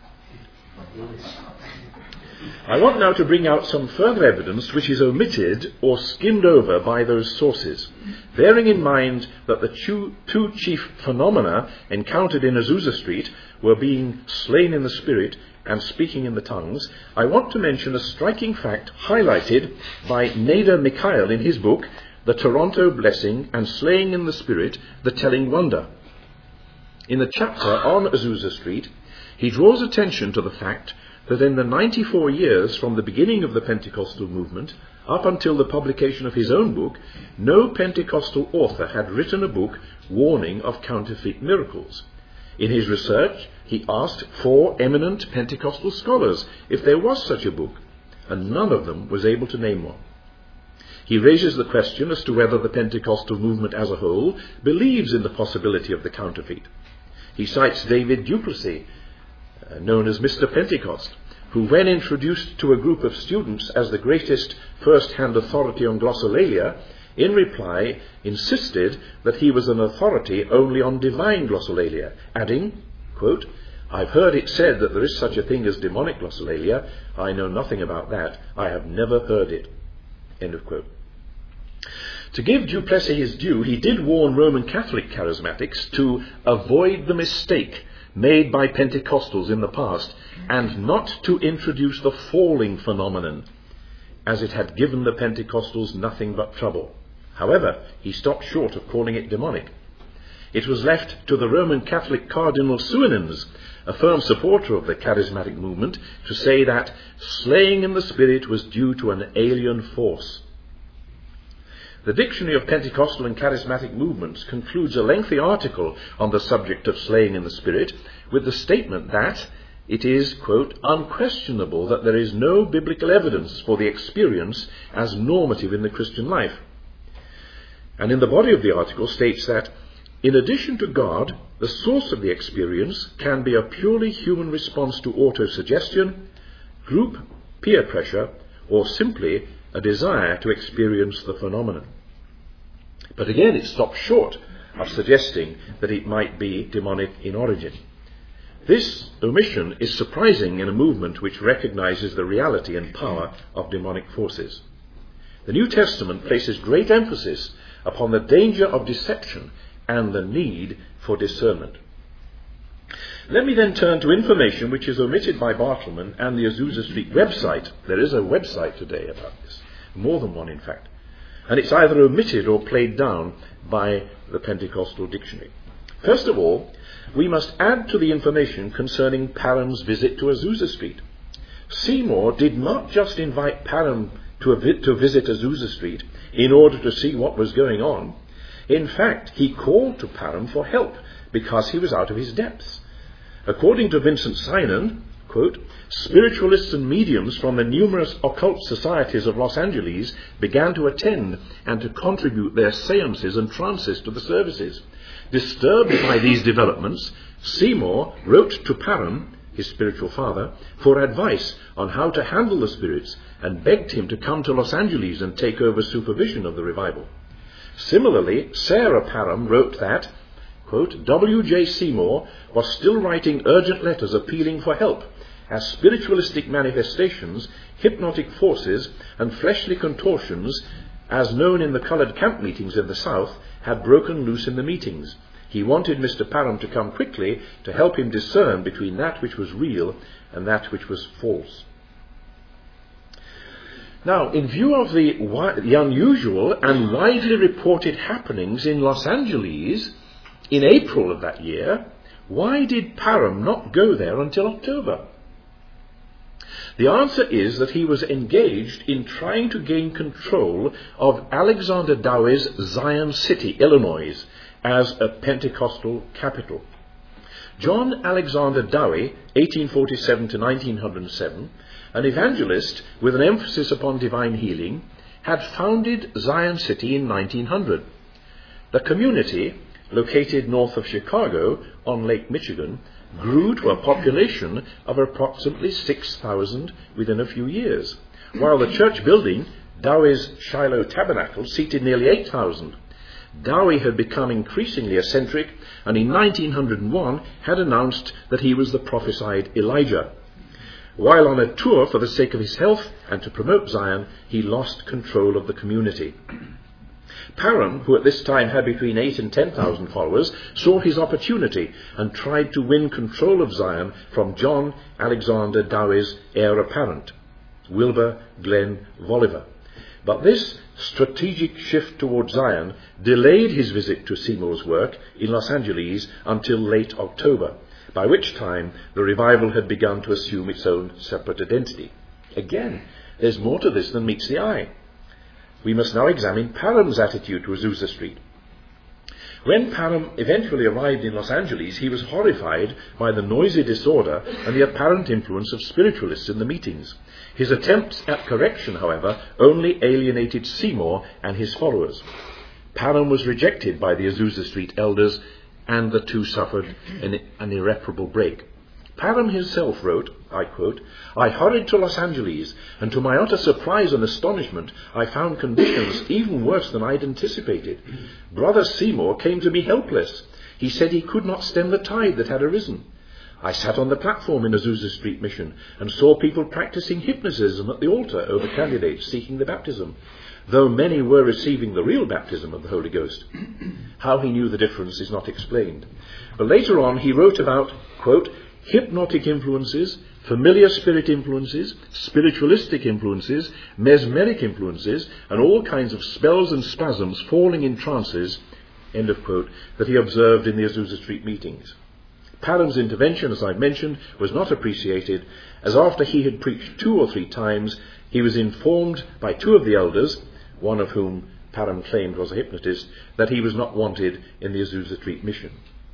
I want now to bring out some further evidence which is omitted or skimmed over by those sources. Bearing in mind that the two, two chief phenomena encountered in Azusa Street were being slain in the Spirit and speaking in the tongues, I want to mention a striking fact highlighted by Nader Mikhail in his book, The Toronto Blessing and Slaying in the Spirit, The Telling Wonder. In the chapter on Azusa Street, he draws attention to the fact that in the ninety-four years from the beginning of the Pentecostal movement up until the publication of his own book, no Pentecostal author had written a book warning of counterfeit miracles. In his research, he asked four eminent Pentecostal scholars if there was such a book, and none of them was able to name one. He raises the question as to whether the Pentecostal movement as a whole believes in the possibility of the counterfeit. He cites David Duplessis, Uh, known as Mister Pentecost, who, when introduced to a group of students as the greatest first-hand authority on glossolalia, in reply insisted that he was an authority only on divine glossolalia, adding, quote, "I've heard it said that there is such a thing as demonic glossolalia. I know nothing about that. I have never heard it." End of quote. To give Duplessis his due, he did warn Roman Catholic charismatics to avoid the mistake made by Pentecostals in the past, and not to introduce the falling phenomenon, as it had given the Pentecostals nothing but trouble. However, he stopped short of calling it demonic. It was left to the Roman Catholic Cardinal Suenens, a firm supporter of the charismatic movement, to say that slaying in the Spirit was due to an alien force. The Dictionary of Pentecostal and Charismatic Movements concludes a lengthy article on the subject of slaying in the Spirit with the statement that it is, quote, "unquestionable that there is no biblical evidence for the experience as normative in the Christian life." And in the body of the article states that, in addition to God, the source of the experience can be a purely human response to autosuggestion, group peer pressure, or simply a desire to experience the phenomenon. But again, it stops short of suggesting that it might be demonic in origin. This omission is surprising in a movement which recognizes the reality and power of demonic forces. The New Testament places great emphasis upon the danger of deception and the need for discernment. Let me then turn to information which is omitted by Bartleman and the Azusa Street website. There is a website today about this, more than one in fact, and it's either omitted or played down by the Pentecostal Dictionary. First of all, we must add to the information concerning Parham's visit to Azusa Street. Seymour did not just invite Parham to, a vi- to visit Azusa Street in order to see what was going on. In fact, he called to Parham for help because he was out of his depths. According to Vincent Synan, quote, spiritualists and mediums from the numerous occult societies of Los Angeles began to attend and to contribute their seances and trances to the services. Disturbed by these developments, Seymour wrote to Parham, his spiritual father, for advice on how to handle the spirits and begged him to come to Los Angeles and take over supervision of the revival. Similarly, Sarah Parham wrote that, quote, W J Seymour was still writing urgent letters appealing for help, as spiritualistic manifestations, hypnotic forces, and fleshly contortions, as known in the coloured camp meetings in the South, had broken loose in the meetings. He wanted Mister Parham to come quickly to help him discern between that which was real and that which was false. Now, in view of the, the unusual and widely reported happenings in Los Angeles in April of that year, why did Parham not go there until October? The answer is that he was engaged in trying to gain control of Alexander Dowie's Zion City, Illinois, as a Pentecostal capital. John Alexander Dowie, eighteen forty-seven to nineteen oh seven, an evangelist with an emphasis upon divine healing, had founded Zion City in nineteen hundred. The community, located north of Chicago on Lake Michigan, grew to a population of approximately six thousand within a few years, while the church building, Dowie's Shiloh Tabernacle, seated nearly eight thousand. Dowie had become increasingly eccentric, and in nineteen oh one had announced that he was the prophesied Elijah. While on a tour for the sake of his health and to promote Zion, he lost control of the community. Parham, who at this time had between eight and ten thousand followers, saw his opportunity and tried to win control of Zion from John Alexander Dowie's heir apparent, Wilbur Glenn Voliver. But this strategic shift toward Zion delayed his visit to Seymour's work in Los Angeles until late October, by which time the revival had begun to assume its own separate identity. Again, there's more to this than meets the eye. We must now examine Parham's attitude to Azusa Street. When Parham eventually arrived in Los Angeles, he was horrified by the noisy disorder and the apparent influence of spiritualists in the meetings. His attempts at correction, however, only alienated Seymour and his followers. Parham was rejected by the Azusa Street elders, and the two suffered an, an irreparable break. Parham himself wrote, I quote, I hurried to Los Angeles, and to my utter surprise and astonishment, I found conditions even worse than I had anticipated. Brother Seymour came to me helpless. He said he could not stem the tide that had arisen. I sat on the platform in Azusa Street Mission and saw people practicing hypnotism at the altar over candidates seeking the baptism, though many were receiving the real baptism of the Holy Ghost. How he knew the difference is not explained. But later on he wrote about, quote, hypnotic influences, familiar spirit influences, spiritualistic influences, mesmeric influences, and all kinds of spells and spasms falling in trances, end of quote, that he observed in the Azusa Street meetings. Parham's intervention, as I've mentioned, was not appreciated, as after he had preached two or three times, he was informed by two of the elders, one of whom Parham claimed was a hypnotist, that he was not wanted in the Azusa Street mission.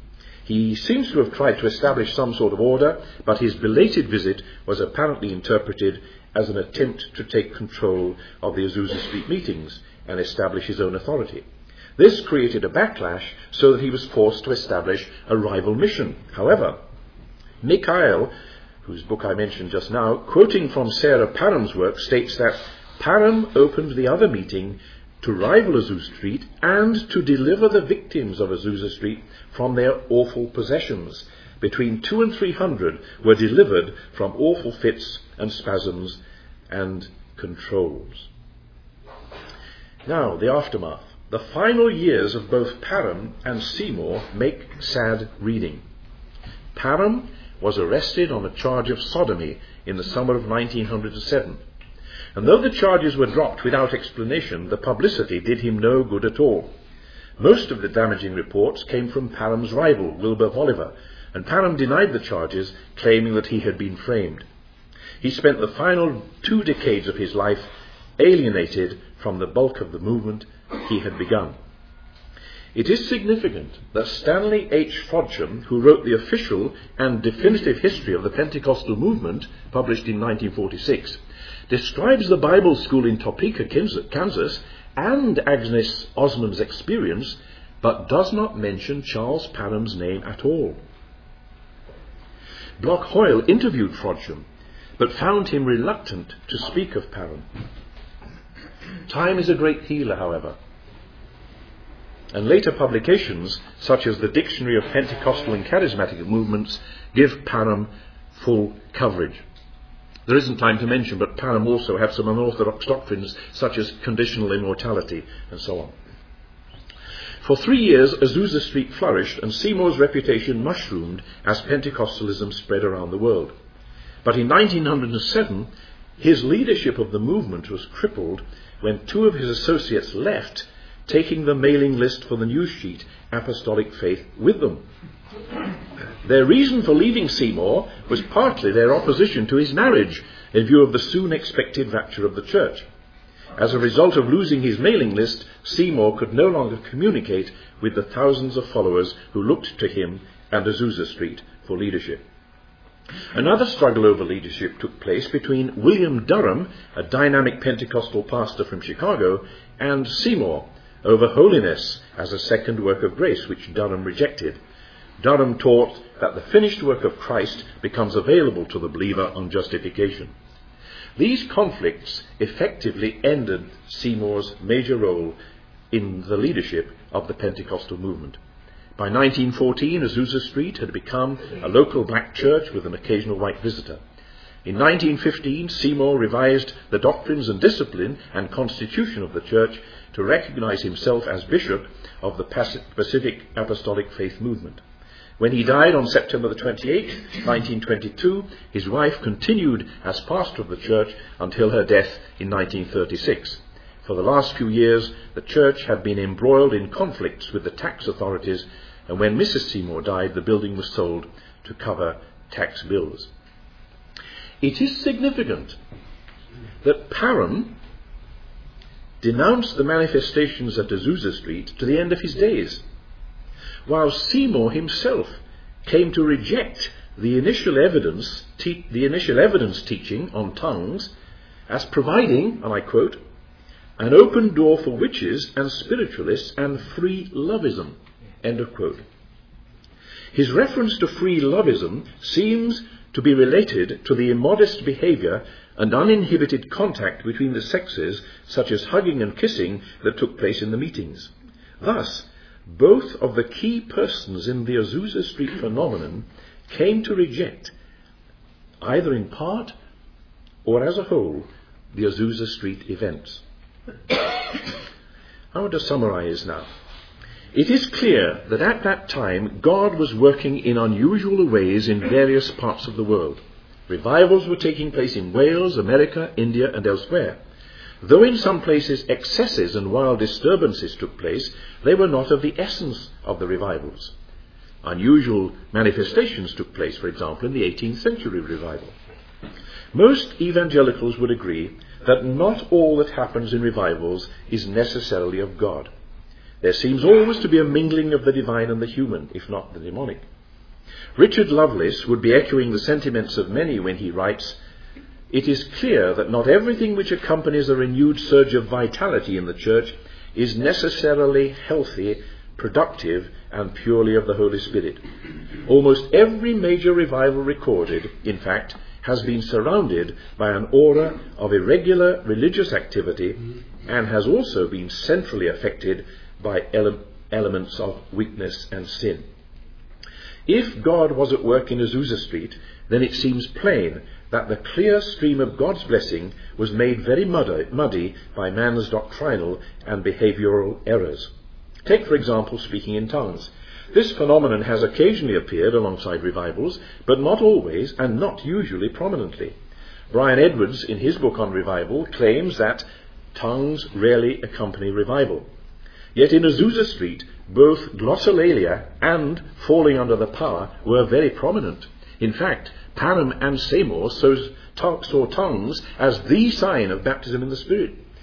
He seems to have tried to establish some sort of order, but his belated visit was apparently interpreted as an attempt to take control of the Azusa Street meetings and establish his own authority. This created a backlash so that he was forced to establish a rival mission. However, Mikhail, whose book I mentioned just now, quoting from Sarah Parham's work, states that Parham opened the other meeting to rival Azusa Street and to deliver the victims of Azusa Street from their awful possessions. Between two and three hundred were delivered from awful fits and spasms and controls. Now, the aftermath. The final years of both Parham and Seymour make sad reading. Parham was arrested on a charge of sodomy in the summer of nineteen oh seven. And though the charges were dropped without explanation, the publicity did him no good at all. Most of the damaging reports came from Parham's rival, Wilbur Voliver, and Parham denied the charges, claiming that he had been framed. He spent the final two decades of his life alienated from the bulk of the movement he had begun. It is significant that Stanley H. Frodsham, who wrote the official and definitive history of the Pentecostal movement, published in nineteen forty-six, describes the Bible school in Topeka, Kansas, and Agnes Osmond's experience, but does not mention Charles Parham's name at all. Bloch Hoyle interviewed Frodsham, but found him reluctant to speak of Parham. Time is a great healer, however, and later publications, such as the Dictionary of Pentecostal and Charismatic Movements, give Parham full coverage. There isn't time to mention, but Parham also had some unorthodox doctrines such as conditional immortality and so on. For three years, Azusa Street flourished, and Seymour's reputation mushroomed as Pentecostalism spread around the world. But in nineteen oh seven, his leadership of the movement was crippled when two of his associates left, taking the mailing list for the news sheet, Apostolic Faith, with them. Their reason for leaving Seymour was partly their opposition to his marriage, in view of the soon expected rapture of the church. As a result of losing his mailing list, Seymour could no longer communicate with the thousands of followers who looked to him and Azusa Street for leadership. Another struggle over leadership took place between William Durham, a dynamic Pentecostal pastor from Chicago, and Seymour over holiness as a second work of grace, which Durham rejected. Durham taught that the finished work of Christ becomes available to the believer on justification. These conflicts effectively ended Seymour's major role in the leadership of the Pentecostal movement. By nineteen fourteen, Azusa Street had become a local black church with an occasional white visitor. In nineteen fifteen, Seymour revised the doctrines and discipline and constitution of the church to recognize himself as bishop of the Pacific Apostolic Faith movement. When he died on September the twenty-eighth, nineteen twenty-two, his wife continued as pastor of the church until her death in nineteen thirty-six. For the last few years, the church had been embroiled in conflicts with the tax authorities, and when Missus Seymour died, the building was sold to cover tax bills. It is significant that Parham denounced the manifestations at Azusa Street to the end of his days, while Seymour himself came to reject the initial evidence, te- the initial evidence teaching on tongues as providing, and I quote, an open door for witches and spiritualists and free loveism, end of quote. His reference to free loveism seems to be related to the immodest behavior and uninhibited contact between the sexes, such as hugging and kissing, that took place in the meetings. Thus, both of the key persons in the Azusa Street phenomenon came to reject, either in part or as a whole, the Azusa Street events. I want to summarize now. It is clear that at that time God was working in unusual ways in various parts of the world. Revivals were taking place in Wales, America, India, and elsewhere. Though in some places excesses and wild disturbances took place, they were not of the essence of the revivals. Unusual manifestations took place, for example, in the eighteenth century revival. Most evangelicals would agree that not all that happens in revivals is necessarily of God. There seems always to be a mingling of the divine and the human, if not the demonic. Richard Lovelace would be echoing the sentiments of many when he writes, "It is clear that not everything which accompanies a renewed surge of vitality in the church is necessarily healthy, productive, and purely of the Holy Spirit. Almost every major revival recorded, in fact, has been surrounded by an aura of irregular religious activity and has also been centrally affected by ele- elements of weakness and sin." If God was at work in Azusa Street, then it seems plain that the clear stream of God's blessing was made very muddy, muddy by man's doctrinal and behavioral errors. Take, for example, speaking in tongues. This phenomenon has occasionally appeared alongside revivals, but not always and not usually prominently. Brian Edwards, in his book on revival, claims that tongues rarely accompany revival. Yet in Azusa Street, both glossolalia and falling under the power were very prominent. In fact, Parham and Seymour saw tongues as the sign of baptism in the Spirit.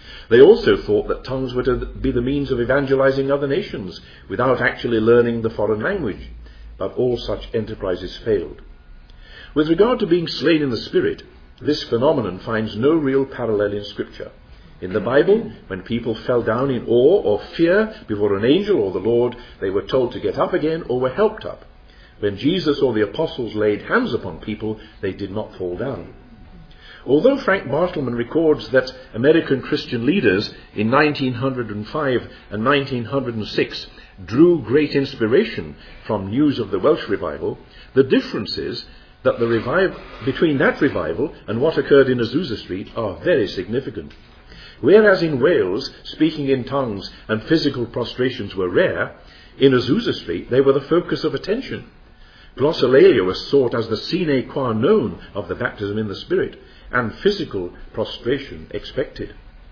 They also thought that tongues were to be the means of evangelizing other nations without actually learning the foreign language, but all such enterprises failed. With regard to being slain in the Spirit, this phenomenon finds no real parallel in Scripture. In the Bible, when people fell down in awe or fear before an angel or the Lord, they were told to get up again or were helped up. When Jesus or the apostles laid hands upon people, they did not fall down. Although Frank Bartleman records that American Christian leaders in nineteen oh five and nineteen oh six drew great inspiration from news of the Welsh revival, the differences that the revive, between that revival and what occurred in Azusa Street are very significant. Whereas in Wales, speaking in tongues and physical prostrations were rare, in Azusa Street they were the focus of attention. Glossolalia was sought as the sine qua non of the baptism in the Spirit, and physical prostration expected.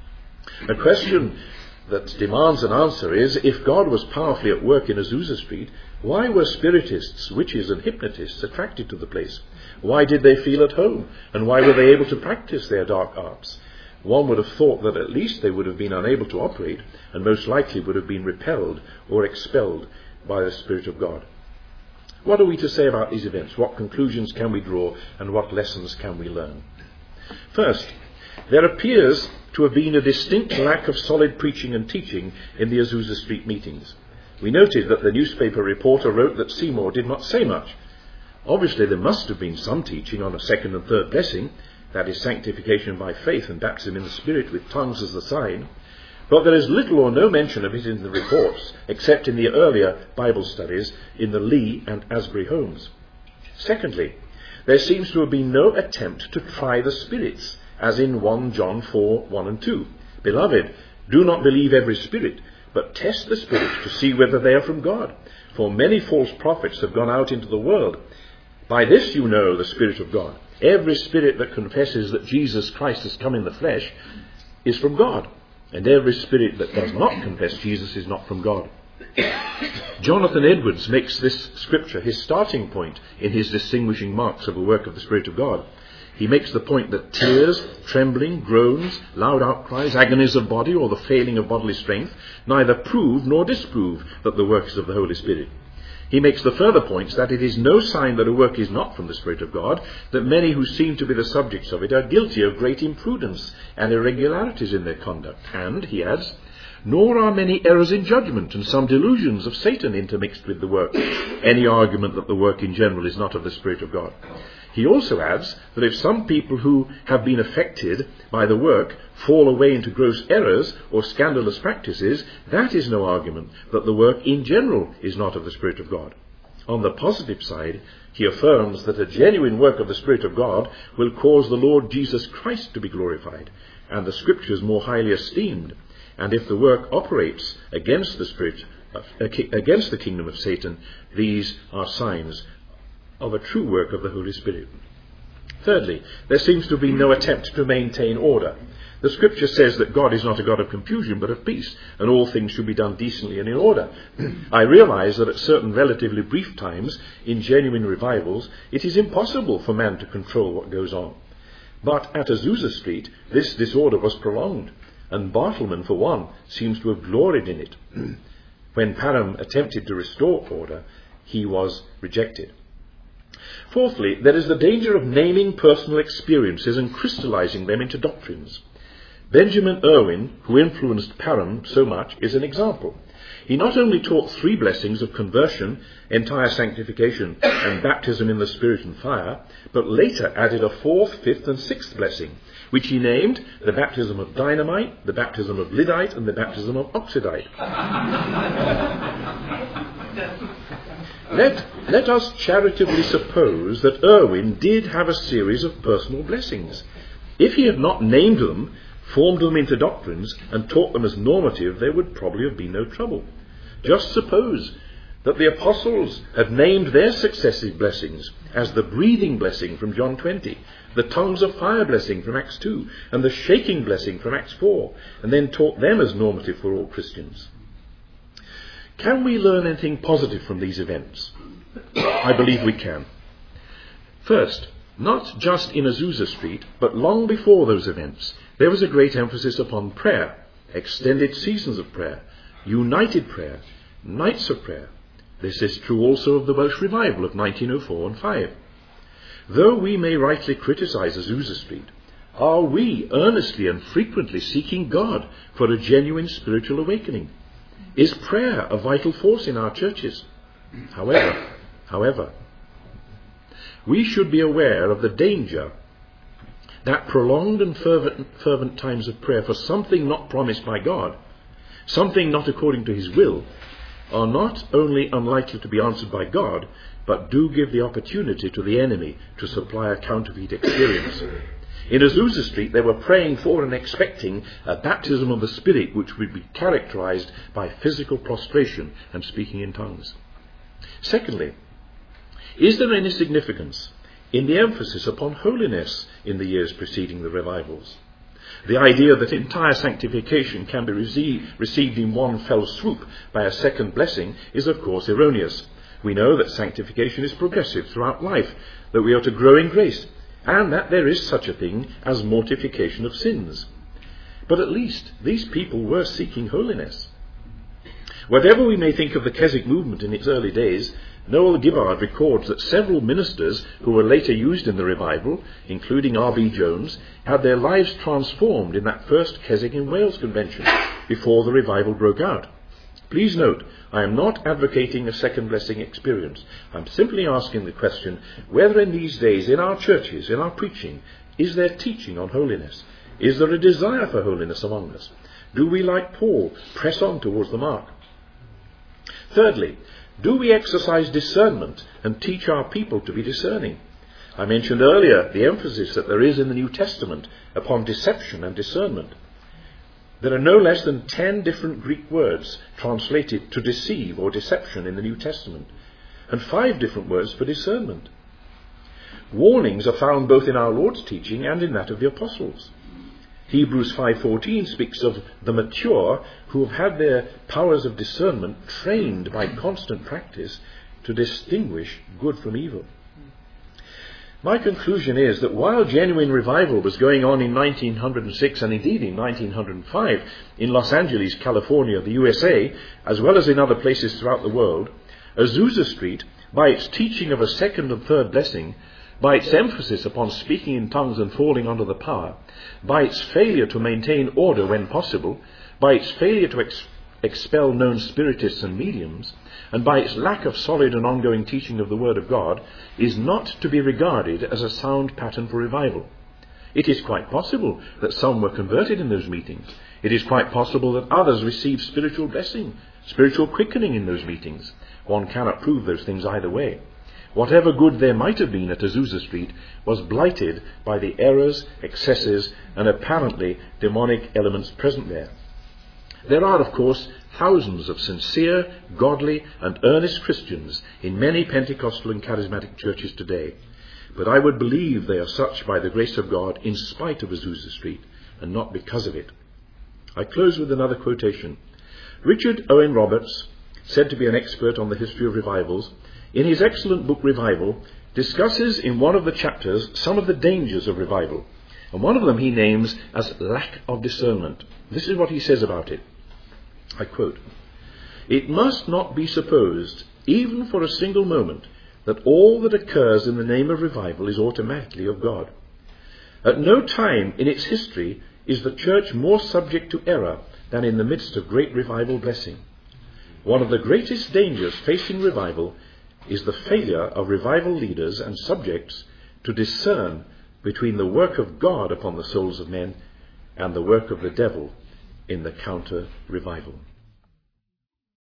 A question that demands an answer is, if God was powerfully at work in Azusa Street, why were spiritists, witches and hypnotists attracted to the place? Why did they feel at home? And why were they able to practice their dark arts? One would have thought that at least they would have been unable to operate, and most likely would have been repelled or expelled by the Spirit of God. What are we to say about these events? What conclusions can we draw, and what lessons can we learn? First, there appears to have been a distinct lack of solid preaching and teaching in the Azusa Street meetings. We noted that the newspaper reporter wrote that Seymour did not say much. Obviously there must have been some teaching on a second and third blessing, that is sanctification by faith and baptism in the Spirit with tongues as the sign, but there is little or no mention of it in the reports, except in the earlier Bible studies in the Lee and Asbury homes. Secondly, there seems to have been no attempt to try the spirits, as in First John four, one and two. Beloved, do not believe every spirit, but test the spirits to see whether they are from God. For many false prophets have gone out into the world. By this you know the Spirit of God. Every spirit that confesses that Jesus Christ has come in the flesh is from God, and every spirit that does not confess Jesus is not from God. Jonathan Edwards makes this scripture his starting point in his distinguishing marks of the work of the Spirit of God. He makes the point that tears, trembling, groans, loud outcries, agonies of body, or the failing of bodily strength neither prove nor disprove that the work is of the Holy Spirit. He makes the further points that it is no sign that a work is not from the Spirit of God, that many who seem to be the subjects of it are guilty of great imprudence and irregularities in their conduct. And, he adds, nor are many errors in judgment and some delusions of Satan intermixed with the work, any argument that the work in general is not of the Spirit of God. He also adds that if some people who have been affected by the work fall away into gross errors or scandalous practices, that is no argument that the work in general is not of the Spirit of God. On the positive side, he affirms that a genuine work of the Spirit of God will cause the Lord Jesus Christ to be glorified, and the Scriptures more highly esteemed. And if the work operates against the Spirit, uh, against the kingdom of Satan, these are signs of a true work of the Holy Spirit. Thirdly, there seems to be no attempt to maintain order. The Scripture says that God is not a God of confusion, but of peace, and all things should be done decently and in order. I realize that at certain relatively brief times, in genuine revivals, it is impossible for man to control what goes on. But at Azusa Street, this disorder was prolonged, and Bartleman, for one, seems to have gloried in it. When Parham attempted to restore order, he was rejected. Fourthly, there is the danger of naming personal experiences and crystallizing them into doctrines. Benjamin Irwin, who influenced Parham so much, is an example. He not only taught three blessings of conversion, entire sanctification, and baptism in the Spirit and fire, but later added a fourth, fifth, and sixth blessing, which he named the baptism of dynamite, the baptism of lyddite, and the baptism of oxidite. Let, let us charitably suppose that Irwin did have a series of personal blessings. If he had not named them, formed them into doctrines, and taught them as normative, there would probably have been no trouble. Just suppose that the apostles had named their successive blessings as the breathing blessing from John twenty, the tongues of fire blessing from Acts two, and the shaking blessing from Acts four, and then taught them as normative for all Christians. Can we learn anything positive from these events? I believe we can. First, Not just in Azusa Street, but long before those events, there was a great emphasis upon prayer, extended seasons of prayer, united prayer, nights of prayer. This is true also of the Welsh revival of nineteen oh four and five. Though we may rightly criticize Azusa Street, are we earnestly and frequently seeking God for a genuine spiritual awakening? Is prayer a vital force in our churches? However, however, we should be aware of the danger that prolonged and fervent, fervent times of prayer for something not promised by God, something not according to his will, are not only unlikely to be answered by God, but do give the opportunity to the enemy to supply a counterfeit experience. In Azusa Street, they were praying for and expecting a baptism of the Spirit which would be characterized by physical prostration and speaking in tongues. Secondly, is there any significance in the emphasis upon holiness in the years preceding the revivals? The idea that entire sanctification can be received, received in one fell swoop by a second blessing is of course erroneous. We know that sanctification is progressive throughout life, that we are to grow in grace, and that there is such a thing as mortification of sins. But at least these people were seeking holiness. Whatever we may think of the Keswick movement in its early days, Noel Gibbard records that several ministers who were later used in the revival, including R B Jones, had their lives transformed in that first Keswick in Wales convention before the revival broke out. Please note, I am not advocating a second blessing experience. I'm simply asking the question whether in these days in our churches, in our preaching, is there teaching on holiness? Is there a desire for holiness among us? Do we, like Paul, press on towards the mark? Thirdly, do we exercise discernment and teach our people to be discerning? I mentioned earlier the emphasis that there is in the New Testament upon deception and discernment. There are no less than ten different Greek words translated to deceive or deception in the New Testament, and five different words for discernment. Warnings are found both in our Lord's teaching and in that of the apostles. Hebrews five fourteen speaks of the mature who have had their powers of discernment trained by constant practice to distinguish good from evil. My conclusion is that while genuine revival was going on in nineteen oh six and indeed in nineteen oh five in Los Angeles, California, the U S A, as well as in other places throughout the world, Azusa Street, by its teaching of a second and third blessing, by its emphasis upon speaking in tongues and falling under the power, by its failure to maintain order when possible, by its failure to ex- expel known spiritists and mediums, and by its lack of solid and ongoing teaching of the Word of God, is not to be regarded as a sound pattern for revival. It is quite possible that some were converted in those meetings. It is quite possible that others received spiritual blessing, spiritual quickening in those meetings. One cannot prove those things either way. Whatever good there might have been at Azusa Street was blighted by the errors, excesses, and apparently demonic elements present there. There are, of course, thousands of sincere, godly, and earnest Christians in many Pentecostal and charismatic churches today, but I would believe they are such by the grace of God in spite of Azusa Street, and not because of it. I close with another quotation. Richard Owen Roberts, said to be an expert on the history of revivals, in his excellent book Revival, discusses in one of the chapters some of the dangers of revival, and one of them he names as lack of discernment. This is what he says about it. I quote, "It must not be supposed, even for a single moment, that all that occurs in the name of revival is automatically of God. At no time in its history is the church more subject to error than in the midst of great revival blessing. One of the greatest dangers facing revival is the failure of revival leaders and subjects to discern between the work of God upon the souls of men and the work of the devil in the counter-revival."